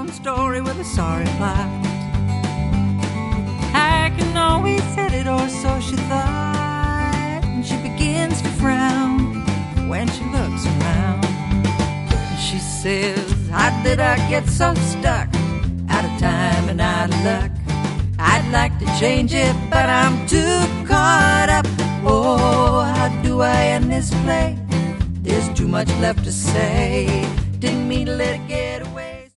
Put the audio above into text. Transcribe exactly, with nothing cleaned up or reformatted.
own story with a sorry plot. I can always hit it, or so she thought. And she begins to frown when she looks around. And she says, how did I get so stuck? Out of time and out of luck. I'd like to change it, but I'm too caught up. Oh, how do I end this play? There's too much left to say. Didn't mean to let it get